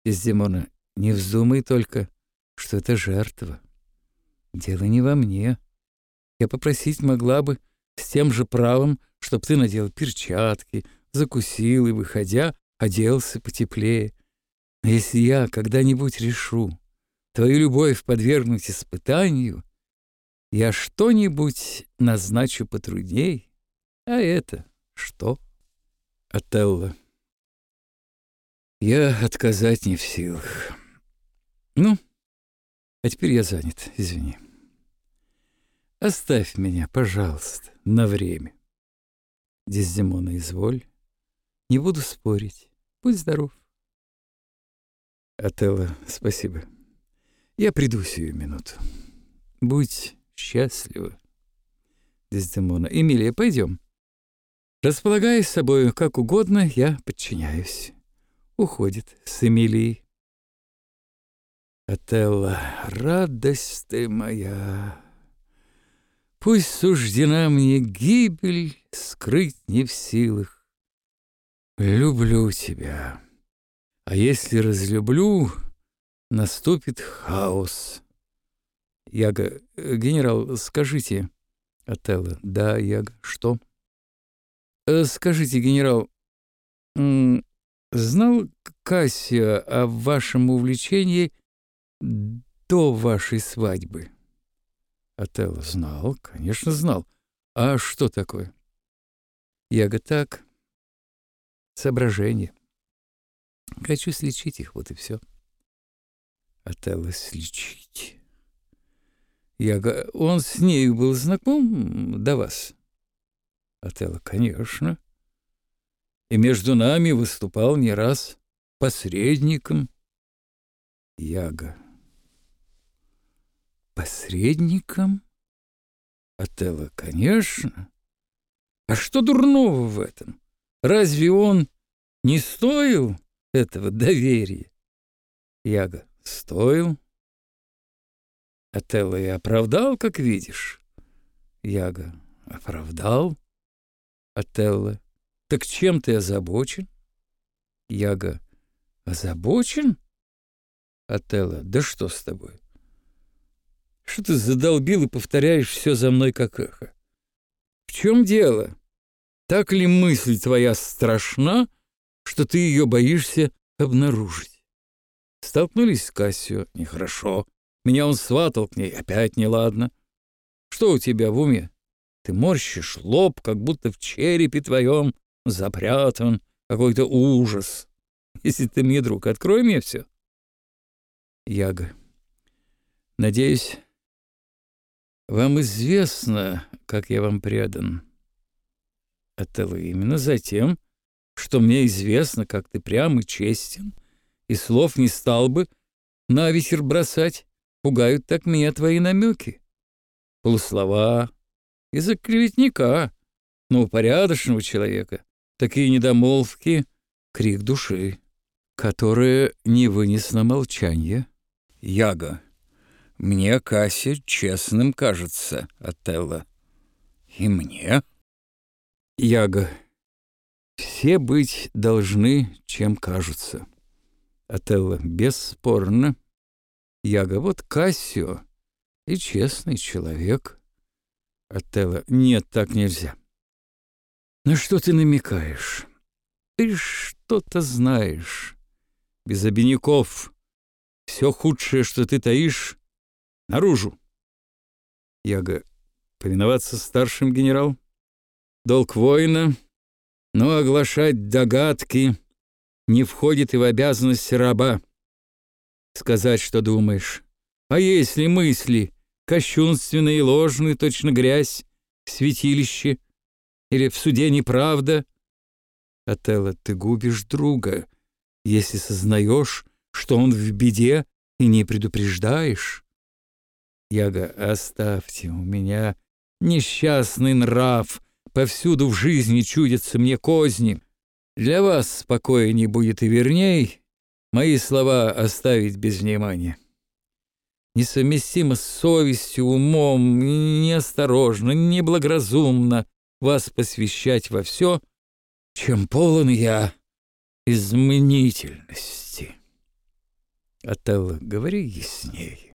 Дездемона, не вздумай только, что это жертва. Дело не во мне. Я попросить могла бы с тем же правом, чтоб ты надел перчатки, закусил и, выходя, оделся потеплее. Но если я когда-нибудь решу твою любовь подвергнуть испытанию, я что-нибудь назначу потрудней. А это что? Отелло. Я отказать не в силах. Ну, а теперь я занят, извини. Оставь меня, пожалуйста, на время. Дездемона, изволь. Не буду спорить. Будь здоров. Отелло, спасибо. Я приду сию минуту. Будь счастлива. Дездемона. Эмилия, пойдем. Располагая с собою как угодно, я подчиняюсь. Уходит с Эмилией. Отелло, радость ты моя. Пусть суждена мне гибель, скрыть не в силах. Люблю тебя. А если разлюблю, наступит хаос. Яга, генерал, скажите. Отелло, да, Яга, что? Скажите, генерал, знал Кассио о вашем увлечении до вашей свадьбы? Отелло, знал, конечно, знал. А что такое? Яга, так, соображения. Хочу слечить их, вот и все. Отелло, слечить. Яга, он с нею был знаком до вас? Отелло, конечно. И между нами выступал не раз посредником. Яга. Посредником? Отелло, конечно. А что дурного в этом? Разве он не стоил этого доверия? Яга, стоил. Отелло, и оправдал, как видишь. Яга, оправдал. Отелло, так чем ты озабочен? Яга, озабочен? Отелло, да что с тобой? Что ты задолбил и повторяешь все за мной, как эхо? В чем дело? Так ли мысль твоя страшна, что ты ее боишься обнаружить? Столкнулись с Кассио, нехорошо. Меня он сватал к ней, опять неладно. Что у тебя в уме? Ты морщишь лоб, как будто в черепе твоем запрятан какой-то ужас. Если ты мне друг, открой мне все. Яга. Надеюсь, вам известно, как я вам предан. Отелло, именно за тем, что мне известно, как ты прям и честен, и слов не стал бы на ветер бросать. Пугают так меня твои намеки. Полуслова из-за клеветника, но у порядочного человека такие недомолвки — крик души, которая не вынесла молчания. Яга. Мне Кассио честным кажется, Отелло. И мне? Яга. Все быть должны, чем кажутся. Отелло, бесспорно. Яга, вот Кассио и честный человек. Отелло, нет, так нельзя. На что ты намекаешь? Ты что-то знаешь. Без обиняков. Все худшее, что ты таишь, наружу. Яга, повиноваться старшим, генерал? Долг воина, но оглашать догадки не входит и в обязанность раба. Сказать, что думаешь. А если мысли кощунственные и ложные, точно грязь в святилище или в суде неправда? Отелло, ты губишь друга, если сознаешь, что он в беде, и не предупреждаешь. Яга, оставьте, у меня несчастный нрав, повсюду в жизни чудятся мне козни. Для вас спокойней будет и верней мои слова оставить без внимания. Несовместимо с совестью, умом, неосторожно, неблагоразумно вас посвящать во все, чем полон я изменительности. Отелло, говори яснее.